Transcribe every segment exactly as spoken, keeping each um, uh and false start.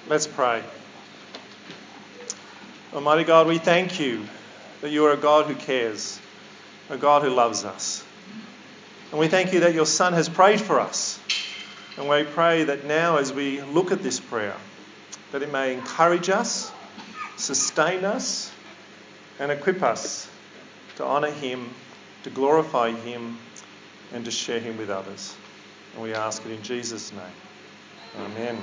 Let's pray. Almighty God, we thank you that you are a God who cares, a God who loves us. And we thank you that your Son has prayed for us. And we pray that now as we look at this prayer, that it may encourage us, sustain us, and equip us to honour him, to glorify him, and to share him with others. And we ask it in Jesus' name. Amen.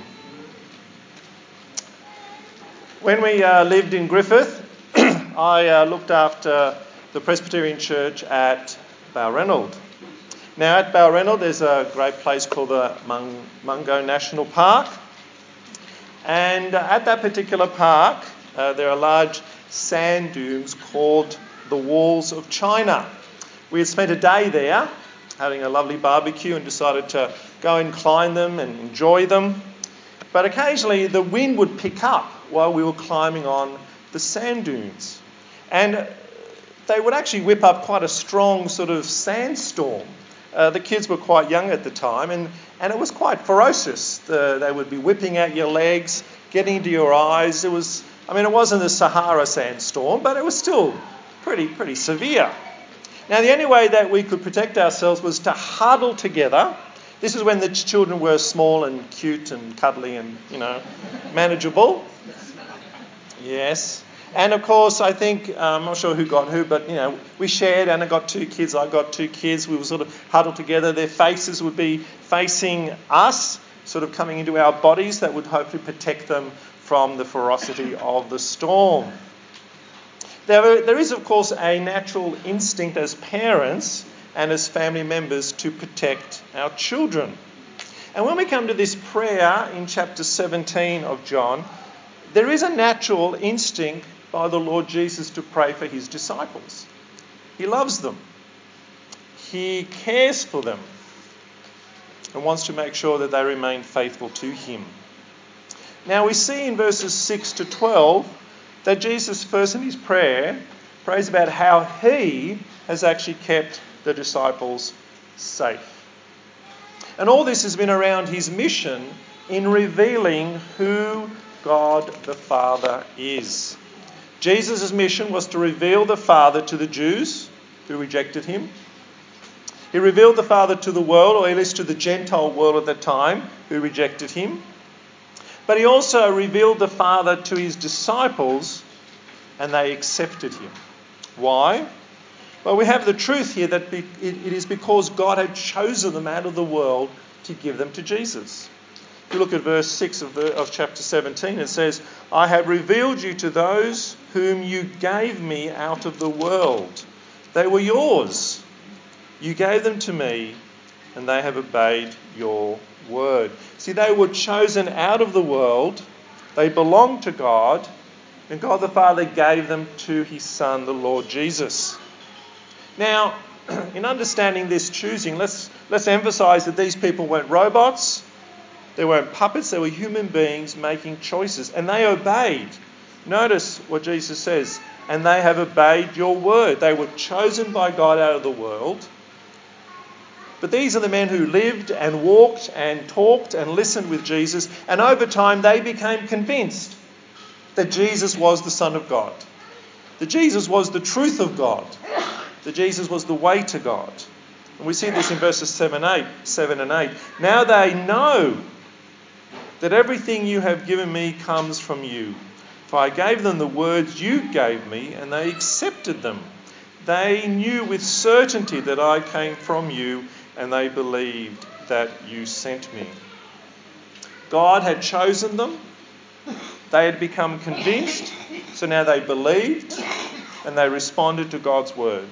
When we uh, lived in Griffith, I uh, looked after the Presbyterian Church at Balranald. Now at Balranald there's a great place called the Mung- Mungo National Park. And uh, at that particular park uh, there are large sand dunes called the Walls of China. We had spent a day there having a lovely barbecue and decided to go and climb them and enjoy them. But occasionally the wind would pick up while we were climbing on the sand dunes. And they would actually whip up quite a strong sort of sandstorm. Uh, the kids were quite young at the time, and, and it was quite ferocious. The, they would be whipping at your legs, getting into your eyes. It was, I mean, it wasn't a Sahara sandstorm, but it was still pretty, pretty severe. Now, the only way that we could protect ourselves was to huddle together. This is when the children were small and cute and cuddly and, you know, manageable. Yes. And of course, I think, um, I'm not sure who got who, but, you know, we shared. Anna got two kids, I got two kids. We were sort of huddled together. Their faces would be facing us, sort of coming into our bodies. That would hopefully protect them from the ferocity of the storm. There, there is, of course, a natural instinct as parents and as family members to protect our children. And when we come to this prayer in chapter seventeen of John, there is a natural instinct by the Lord Jesus to pray for his disciples. He loves them. He cares for them and wants to make sure that they remain faithful to him. Now we see in verses six to twelve that Jesus first in his prayer prays about how he has actually kept the disciples safe. And all this has been around his mission in revealing who God the Father is. Jesus' mission was to reveal the Father to the Jews who rejected him. He revealed the Father to the world, or at least to the Gentile world at the time, who rejected him. But he also revealed the Father to his disciples, and they accepted him. Why? Well, we have the truth here that it is because God had chosen them out of the world to give them to Jesus. If you look at verse six of, the, of chapter seventeen, it says, I have revealed you to those whom you gave me out of the world. They were yours. You gave them to me, and they have obeyed your word. See, they were chosen out of the world. They belonged to God, and God the Father gave them to his Son, the Lord Jesus. Now, in understanding this choosing, let's let's emphasise that these people weren't robots. They weren't puppets. They were human beings making choices, and they obeyed. Notice what Jesus says, and they have obeyed your word. They were chosen by God out of the world. But these are the men who lived and walked and talked and listened with Jesus, and over time they became convinced that Jesus was the Son of God, that Jesus was the truth of God, that Jesus was the way to God. And we see this in verses seven, eight, seven and eight. Now they know that everything you have given me comes from you. For I gave them the words you gave me, and they accepted them. They knew with certainty that I came from you, and they believed that you sent me. God had chosen them. They had become convinced. So now they believed, and they responded to God's word.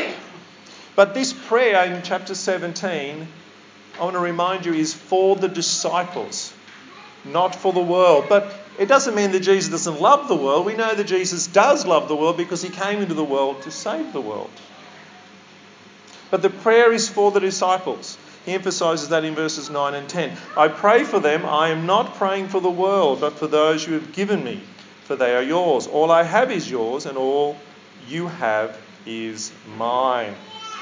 But this prayer in chapter seventeen, I want to remind you, is for the disciples, not for the world. But it doesn't mean that Jesus doesn't love the world. We know that Jesus does love the world because he came into the world to save the world. But the prayer is for the disciples. He emphasises that in verses nine and ten. I pray for them. I am not praying for the world, but for those you have given me, for they are yours. All I have is yours, and all you have is mine.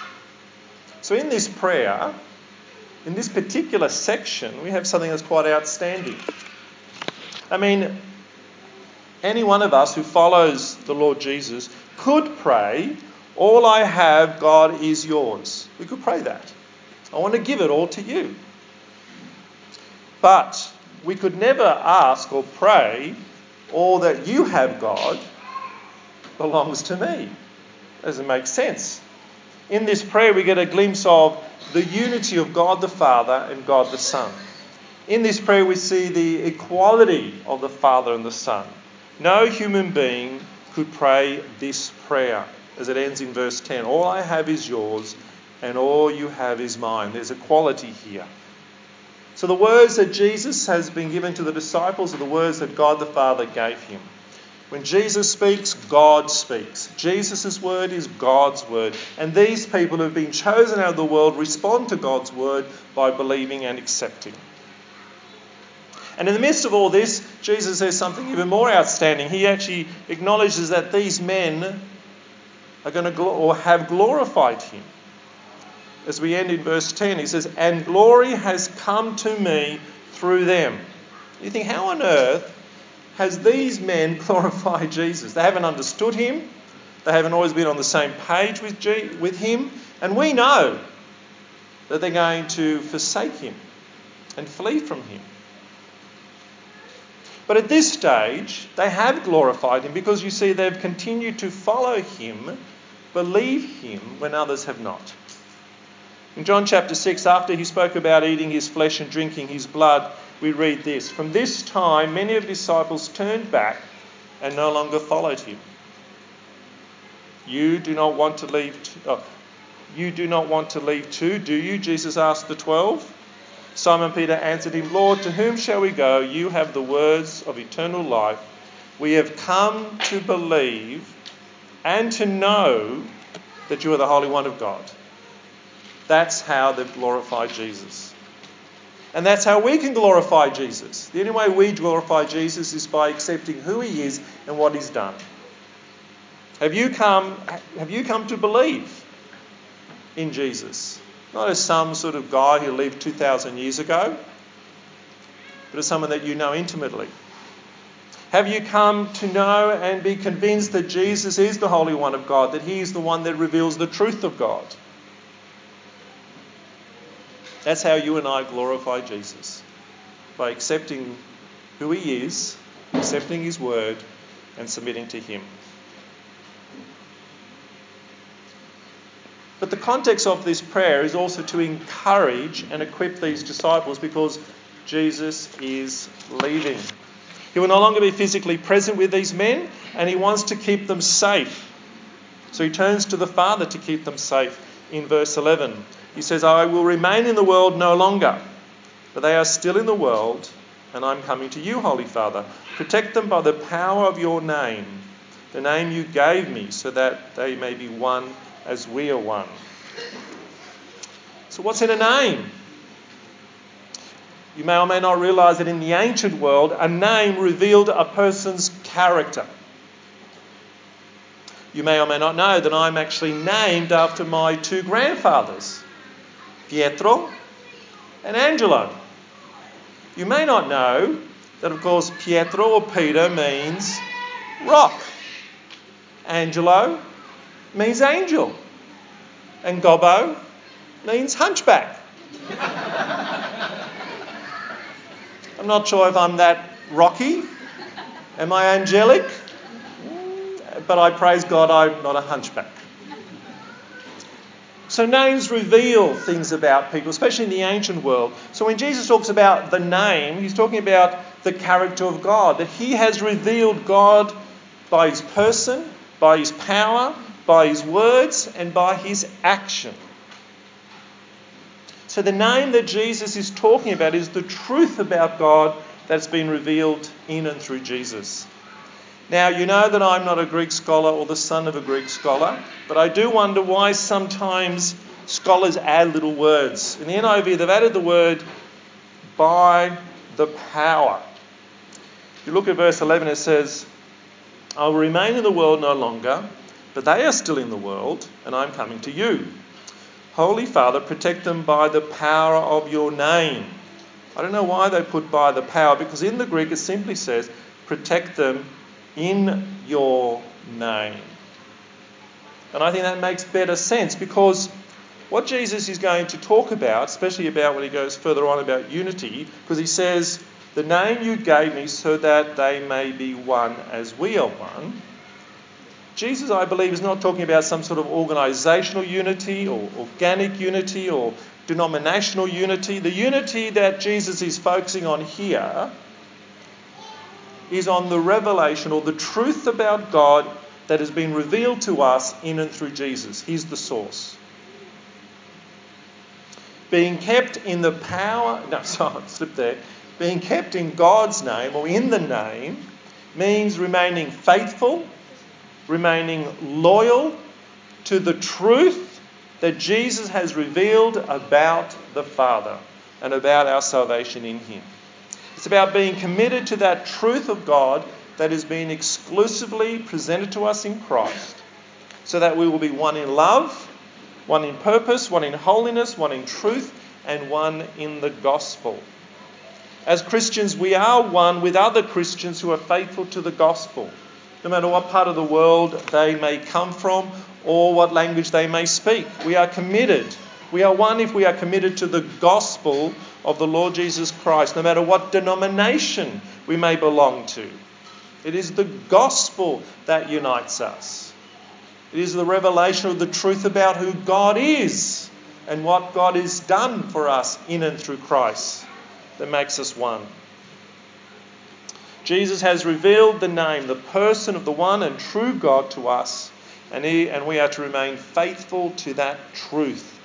So in this prayer, in this particular section, we have something that's quite outstanding. I mean, any one of us who follows the Lord Jesus could pray, all I have, God, is yours. We could pray that. I want to give it all to you. But we could never ask or pray, all that you have, God, belongs to me. Doesn't make sense. In this prayer, we get a glimpse of the unity of God the Father and God the Son. In this prayer, we see the equality of the Father and the Son. No human being could pray this prayer, as it ends in verse ten. All I have is yours, and all you have is mine. There's equality here. So the words that Jesus has been given to the disciples are the words that God the Father gave him. When Jesus speaks, God speaks. Jesus' word is God's word. And these people who have been chosen out of the world respond to God's word by believing and accepting. And in the midst of all this, Jesus says something even more outstanding. He actually acknowledges that these men are going to gl- or have glorified him. As we end in verse ten, he says, and glory has come to me through them. You think, how on earth has these men glorified Jesus? They haven't understood him. They haven't always been on the same page with, G- with him. And we know that they're going to forsake him and flee from him. But at this stage, they have glorified him because you see they've continued to follow him, believe him when others have not. In John chapter six, after he spoke about eating his flesh and drinking his blood, we read this. From this time, many of his disciples turned back and no longer followed him. You do not want to leave. T- oh, you do not want to leave too, do you? Jesus asked the twelve. Simon Peter answered him, Lord, to whom shall we go? You have the words of eternal life. We have come to believe and to know that you are the Holy One of God. That's how they've glorified Jesus. And that's how we can glorify Jesus. The only way we glorify Jesus is by accepting who he is and what he's done. Have you come, have you come to believe in Jesus? Not as some sort of guy who lived two thousand years ago, but as someone that you know intimately. Have you come to know and be convinced that Jesus is the Holy One of God, that he is the one that reveals the truth of God? That's how you and I glorify Jesus, by accepting who he is, accepting his word, and submitting to him. But the context of this prayer is also to encourage and equip these disciples because Jesus is leaving. He will no longer be physically present with these men, and he wants to keep them safe. So he turns to the Father to keep them safe in verse eleven. He says, I will remain in the world no longer, but they are still in the world, and I'm coming to you, Holy Father. Protect them by the power of your name, the name you gave me, so that they may be one as we are one. So what's in a name? You may or may not realise that in the ancient world, a name revealed a person's character. You may or may not know that I'm actually named after my two grandfathers, Pietro and Angelo. You may not know that, of course, Pietro or Peter means rock. Angelo means angel. And Gobbo means hunchback. I'm not sure if I'm that rocky. Am I angelic? But I praise God I'm not a hunchback. So names reveal things about people, especially in the ancient world. So when Jesus talks about the name, he's talking about the character of God, that he has revealed God by his person, by his power, by his words, and by his action. So the name that Jesus is talking about is the truth about God that's been revealed in and through Jesus. Now, you know that I'm not a Greek scholar or the son of a Greek scholar, but I do wonder why sometimes scholars add little words. In the N I V, they've added the word by the power. If you look at verse eleven, it says, I will remain in the world no longer, but they are still in the world, and I'm coming to you. Holy Father, protect them by the power of your name, I don't know why they put by the power, because in the Greek it simply says, protect them in your name. And I think that makes better sense, because what Jesus is going to talk about, especially about when he goes further on about unity, because he says, the name you gave me so that they may be one as we are one. Jesus, I believe, is not talking about some sort of organisational unity or organic unity or denominational unity. The unity that Jesus is focusing on here is on the revelation or the truth about God that has been revealed to us in and through Jesus. He's the source. Being kept in the power... No, sorry, slip there. Being kept in God's name or in the name means remaining faithful, remaining loyal to the truth that Jesus has revealed about the Father and about our salvation in him. It's about being committed to that truth of God that has been exclusively presented to us in Christ, so that we will be one in love, one in purpose, one in holiness, one in truth, and one in the gospel. As Christians, we are one with other Christians who are faithful to the gospel, no matter what part of the world they may come from or what language they may speak. We are committed. We are one if we are committed to the gospel of the Lord Jesus Christ, no matter what denomination we may belong to. It is the gospel that unites us. It is the revelation of the truth about who God is and what God has done for us in and through Christ that makes us one. Jesus has revealed the name, the person of the one and true God to us, and, he, and we are to remain faithful to that truth.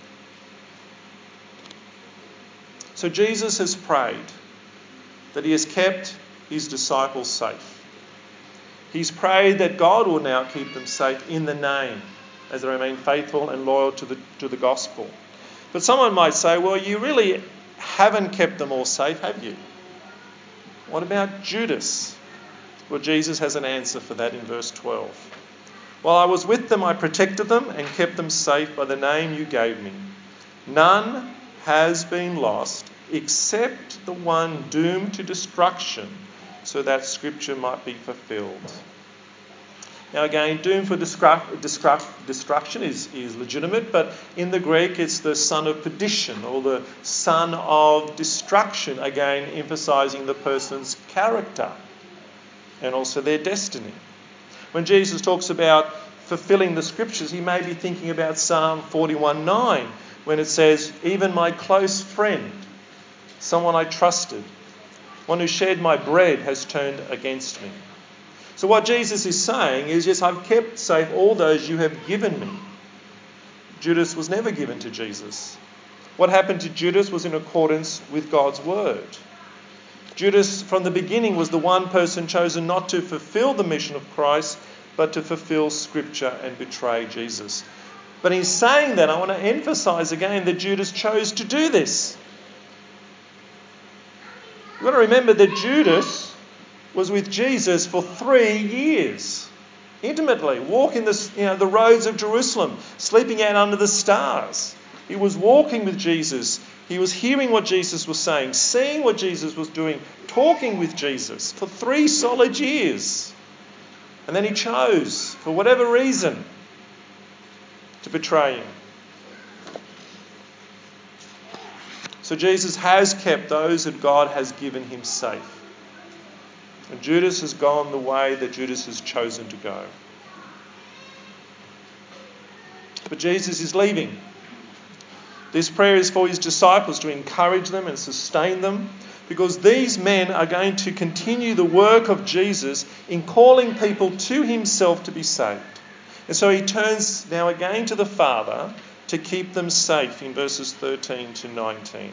So Jesus has prayed that he has kept his disciples safe. He's prayed that God will now keep them safe in the name as they remain faithful and loyal to the, to the gospel. But someone might say, well, you really haven't kept them all safe, have you? What about Judas? Well, Jesus has an answer for that in verse twelve. While I was with them, I protected them and kept them safe by the name you gave me. None has been lost except the one doomed to destruction, so that scripture might be fulfilled. Now again, doomed for destruct, destruct, destruction is, is legitimate, but in the Greek it's the son of perdition or the son of destruction, again emphasising the person's character and also their destiny. When Jesus talks about fulfilling the scriptures, he may be thinking about Psalm forty-one nine, when it says, even my close friend, someone I trusted, one who shared my bread has turned against me. So what Jesus is saying is, yes, I've kept safe all those you have given me. Judas was never given to Jesus. What happened to Judas was in accordance with God's word. Judas, from the beginning, was the one person chosen not to fulfill the mission of Christ, but to fulfill Scripture and betray Jesus. But in saying that, I want to emphasise again that Judas chose to do this. We've got to remember that Judas was with Jesus for three years, intimately, walking the, you know, the roads of Jerusalem, sleeping out under the stars. He was walking with Jesus. He was hearing what Jesus was saying, seeing what Jesus was doing, talking with Jesus for three solid years. And then he chose, for whatever reason, to betray him. So Jesus has kept those that God has given him safe. And Judas has gone the way that Judas has chosen to go. But Jesus is leaving. This prayer is for his disciples to encourage them and sustain them, because these men are going to continue the work of Jesus in calling people to himself to be saved. And so he turns now again to the Father to keep them safe in verses thirteen to nineteen.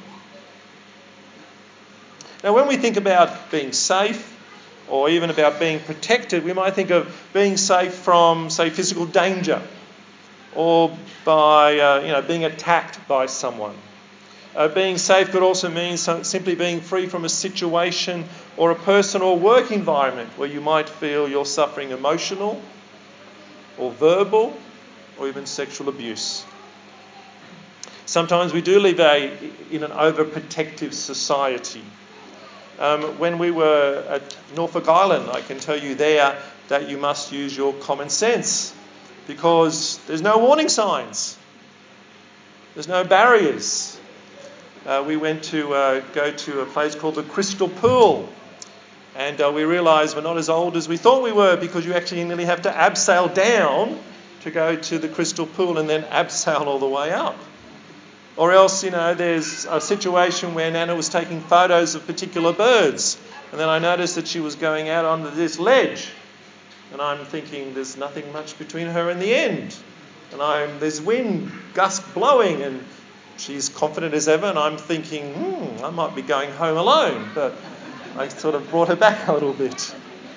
Now, when we think about being safe, or even about being protected, we might think of being safe from, say, physical danger, or by uh, you know being attacked by someone. Uh, being safe could also mean simply being free from a situation or a person or work environment where you might feel you're suffering emotional or verbal or even sexual abuse. Sometimes we do live a, in an overprotective society. Um, when we were at Norfolk Island, I can tell you there that you must use your common sense because there's no warning signs. There's no barriers. Uh, we went to uh, go to a place called the Crystal Pool, and uh, we realised we're not as old as we thought we were because you actually nearly have to abseil down to go to the Crystal Pool and then abseil all the way up. Or else, you know, there's a situation where Nana was taking photos of particular birds, and then I noticed that she was going out onto this ledge, and I'm thinking there's nothing much between her and the end, and I'm there's wind gust blowing, and she's confident as ever, and I'm thinking, hmm, I might be going home alone, but I sort of brought her back a little bit.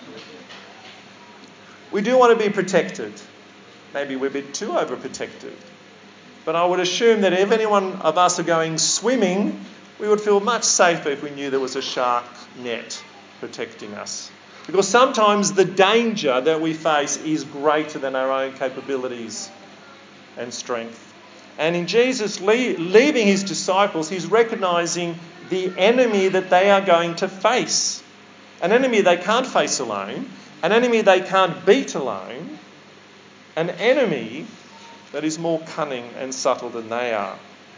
We do want to be protected. Maybe we're a bit too overprotected. But I would assume that if any one of us are going swimming, we would feel much safer if we knew there was a shark net protecting us. Because sometimes the danger that we face is greater than our own capabilities and strength. And in Jesus leaving his disciples, he's recognising the enemy that they are going to face. An enemy they can't face alone, an enemy they can't beat alone, an enemy that is more cunning and subtle than they are.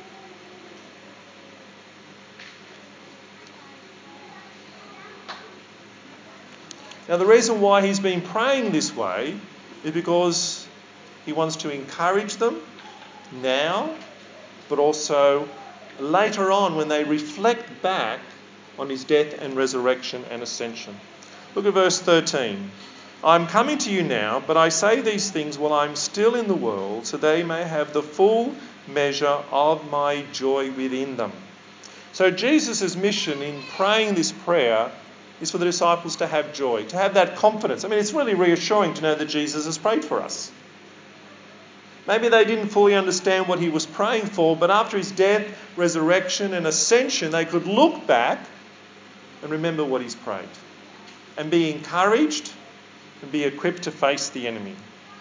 Now, the reason why he's been praying this way is because he wants to encourage them now, but also later on when they reflect back on his death and resurrection and ascension. Look at verse thirteen. I'm coming to you now, but I say these things while I'm still in the world, so they may have the full measure of my joy within them. So Jesus' mission in praying this prayer is for the disciples to have joy, to have that confidence. I mean, it's really reassuring to know that Jesus has prayed for us. Maybe they didn't fully understand what he was praying for, but after his death, resurrection and ascension, they could look back and remember what he's prayed and be encouraged and be equipped to face the enemy.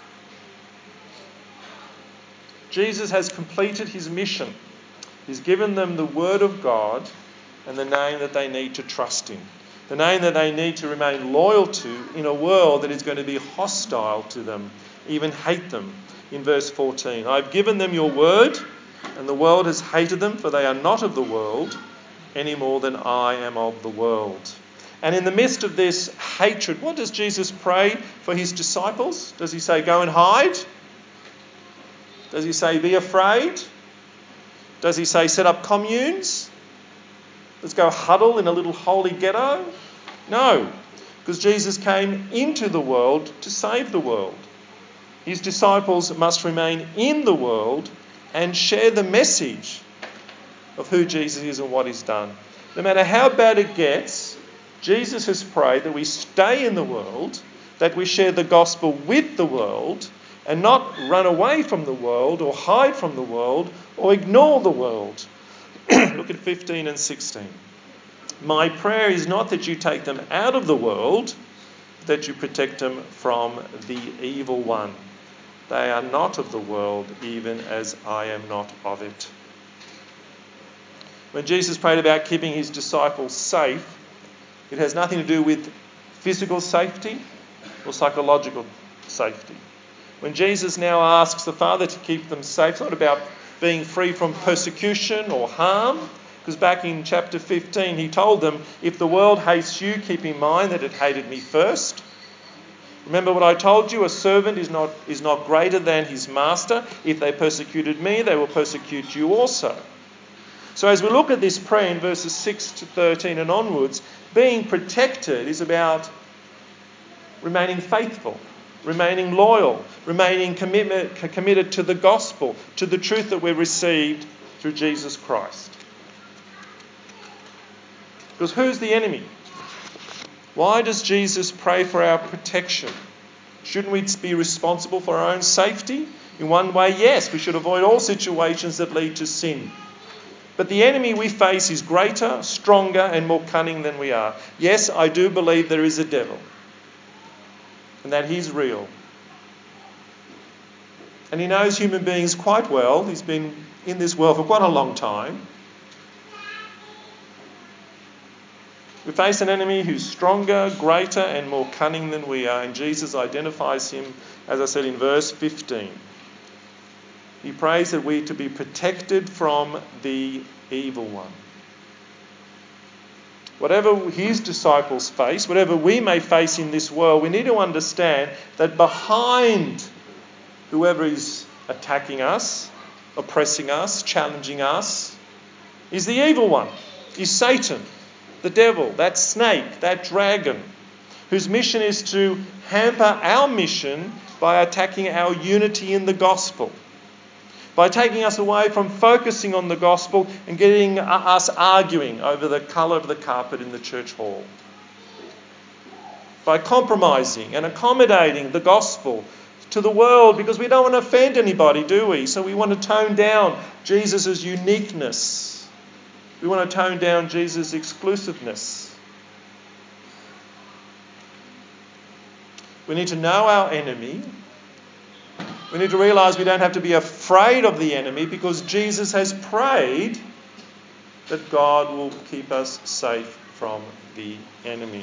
Jesus has completed his mission. He's given them the word of God and the name that they need to trust in. The name that they need to remain loyal to in a world that is going to be hostile to them, even hate them. In verse fourteen, I've given them your word, and the world has hated them, for they are not of the world any more than I am of the world. And in the midst of this hatred, what does Jesus pray for his disciples? Does he say, go and hide? Does he say, be afraid? Does he say, set up communes? Let's go huddle in a little holy ghetto? No, because Jesus came into the world to save the world. His disciples must remain in the world and share the message of who Jesus is and what he's done. No matter how bad it gets, Jesus has prayed that we stay in the world, that we share the gospel with the world, and not run away from the world or hide from the world or ignore the world. Look at fifteen and sixteen. My prayer is not that you take them out of the world, but that you protect them from the evil one. They are not of the world, even as I am not of it. When Jesus prayed about keeping his disciples safe, it has nothing to do with physical safety or psychological safety. When Jesus now asks the Father to keep them safe, it's not about being free from persecution or harm, because back in chapter fifteen he told them, if the world hates you, keep in mind that it hated me first. Remember what I told you, a servant is not, is not greater than his master. If they persecuted me, they will persecute you also. So as we look at this prayer in verses six to thirteen and onwards, being protected is about remaining faithful, remaining loyal, remaining commitment, committed to the gospel, to the truth that we've received through Jesus Christ. Because who's the enemy? Why does Jesus pray for our protection? Shouldn't we be responsible for our own safety? In one way, yes, we should avoid all situations that lead to sin. But the enemy we face is greater, stronger, and more cunning than we are. Yes, I do believe there is a devil, and that he's real. And he knows human beings quite well. He's been in this world for quite a long time. We face an enemy who's stronger, greater, and more cunning than we are, and Jesus identifies him, as I said in verse fifteen. He prays that we're to be protected from the evil one. Whatever his disciples face, whatever we may face in this world, we need to understand that behind whoever is attacking us, oppressing us, challenging us, is the evil one, is Satan, the devil, that snake, that dragon, whose mission is to hamper our mission by attacking our unity in the gospel, by taking us away from focusing on the gospel and getting us arguing over the colour of the carpet in the church hall, by compromising and accommodating the gospel to the world, because we don't want to offend anybody, do we? So we want to tone down Jesus' uniqueness. We want to tone down Jesus' exclusiveness. We need to know our enemy. We need to realise we don't have to be afraid of the enemy, because Jesus has prayed that God will keep us safe from the enemy.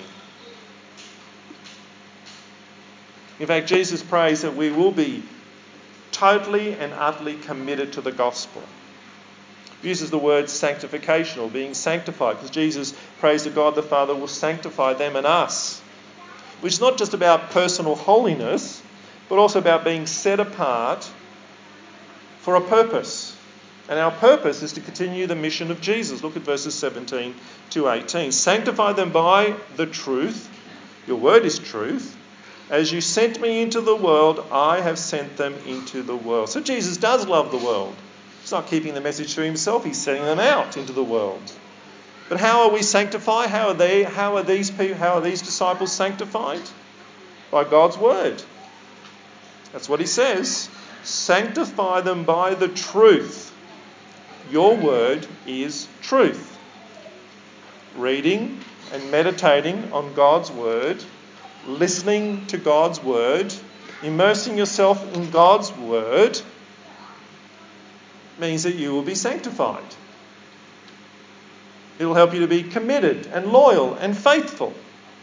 In fact, Jesus prays that we will be totally and utterly committed to the gospel. He uses the word sanctification, or being sanctified, because Jesus prays that God the Father will sanctify them and us, which is not just about personal holiness, but also about being set apart for a purpose. And our purpose is to continue the mission of Jesus. Look at verses seventeen to eighteen. Sanctify them by the truth. Your word is truth. As you sent me into the world, I have sent them into the world. So Jesus does love the world. He's not keeping the message to himself. He's sending them out into the world. But how are we sanctified? How are they? How are these people? How are these disciples sanctified? By God's word. That's what he says. Sanctify them by the truth. Your word is truth. Reading and meditating on God's word, listening to God's word, immersing yourself in God's word, means that you will be sanctified. It will help you to be committed and loyal and faithful.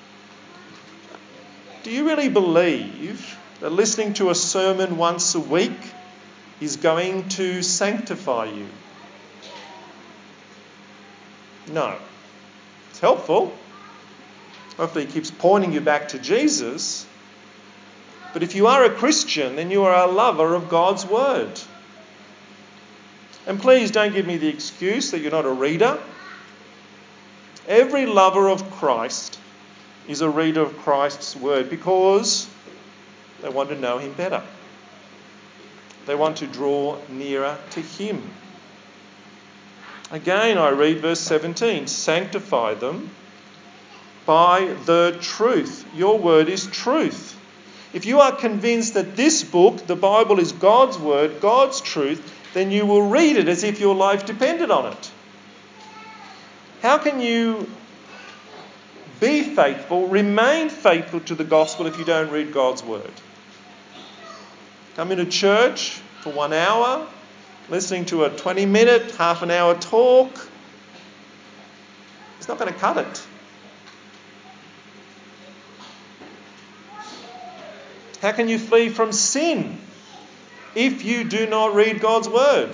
Do you really believe that listening to a sermon once a week is going to sanctify you? No. It's helpful. Hopefully it keeps pointing you back to Jesus. But if you are a Christian, then you are a lover of God's word. And please don't give me the excuse that you're not a reader. Every lover of Christ is a reader of Christ's word, because they want to know him better. They want to draw nearer to him. Again, I read verse seventeen. Sanctify them by the truth. Your word is truth. If you are convinced that this book, the Bible, is God's word, God's truth, then you will read it as if your life depended on it. How can you be faithful, remain faithful to the gospel if you don't read God's word? Come into church for one hour, listening to a twenty minute, half an hour talk. It's not going to cut it. How can you flee from sin if you do not read God's word?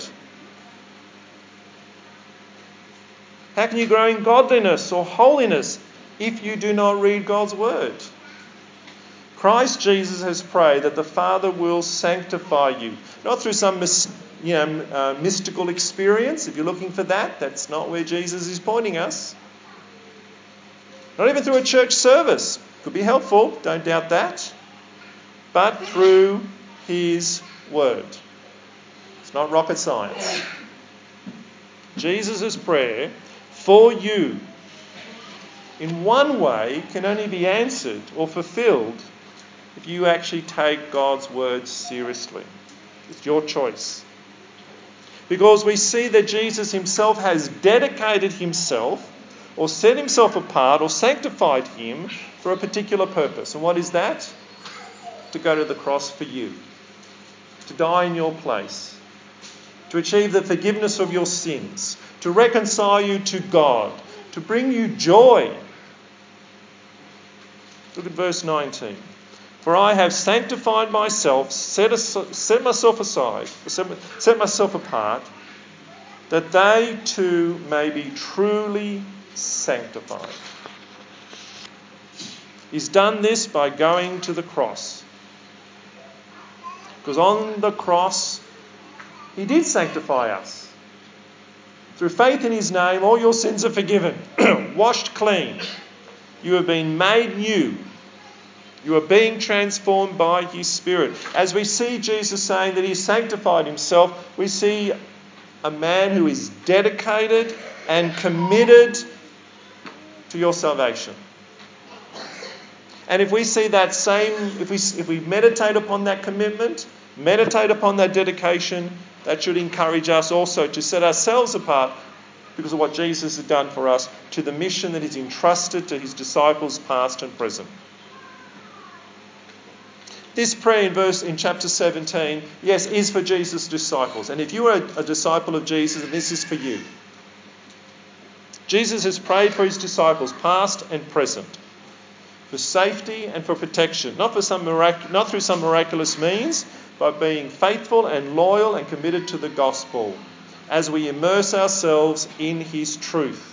How can you grow in godliness or holiness if you do not read God's word? Christ Jesus has prayed that the Father will sanctify you, not through some you know, uh, mystical experience. If you're looking for that, that's not where Jesus is pointing us. Not even through a church service. Could be helpful, don't doubt that. But through his word. It's not rocket science. Jesus' prayer for you in one way can only be answered or fulfilled if you actually take God's word seriously. It's your choice. Because we see that Jesus himself has dedicated himself or set himself apart or sanctified him for a particular purpose. And what is that? To go to the cross for you. To die in your place. To to achieve the forgiveness of your sins, to reconcile you to God, to bring you joy. Look at verse nineteen. For I have sanctified myself, set, as, set myself aside, set, set myself apart, that they too may be truly sanctified. He's done this by going to the cross. Because on the cross, he did sanctify us. Through faith in his name, all your sins are forgiven, washed clean. You have been made new. You are being transformed by his Spirit. As we see Jesus saying that he sanctified himself, we see a man who is dedicated and committed to your salvation. And if we see that same, if we if we meditate upon that commitment, meditate upon that dedication, that should encourage us also to set ourselves apart because of what Jesus has done for us to the mission that is entrusted to his disciples past and present. This prayer in verse in chapter seventeen, yes, is for Jesus' disciples. And if you are a, a disciple of Jesus, this is for you. Jesus has prayed for his disciples, past and present, for safety and for protection, not for some mirac- not through some miraculous means, but being faithful and loyal and committed to the gospel as we immerse ourselves in his truth.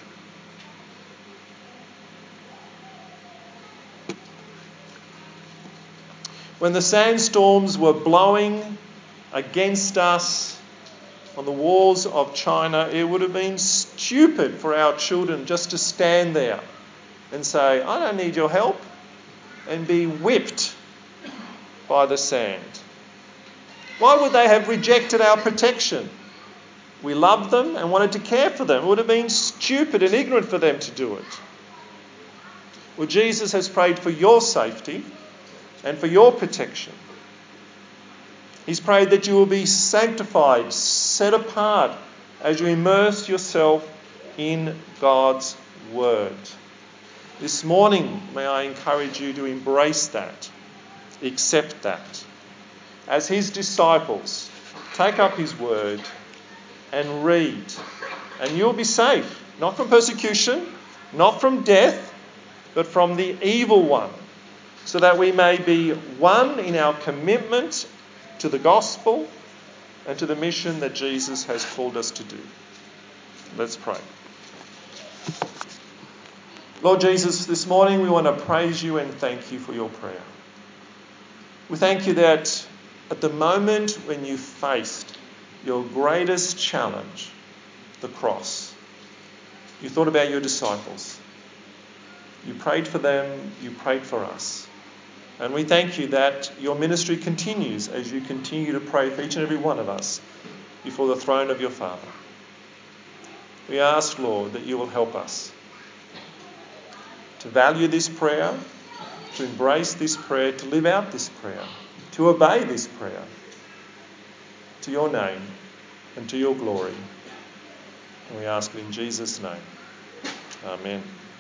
When the sandstorms were blowing against us on the walls of China, it would have been stupid for our children just to stand there and say, I don't need your help, and be whipped by the sand. Why would they have rejected our protection? We loved them and wanted to care for them. It would have been stupid and ignorant for them to do it. Well, Jesus has prayed for your safety and for your protection. He's prayed that you will be sanctified, set apart as you immerse yourself in God's word. This morning, may I encourage you to embrace that, accept that. As his disciples, take up his word and read, and you'll be safe, not from persecution, not from death, but from the evil one, so that we may be one in our commitment to the gospel and to the mission that Jesus has called us to do. Let's pray. Lord Jesus, this morning we want to praise you and thank you for your prayer. We thank you that at the moment when you faced your greatest challenge, the cross, you thought about your disciples. You prayed for them, you prayed for us. And we thank you that your ministry continues as you continue to pray for each and every one of us before the throne of your Father. We ask, Lord, that you will help us to value this prayer, to embrace this prayer, to live out this prayer, to obey this prayer, to your name and to your glory. And we ask it in Jesus' name. Amen.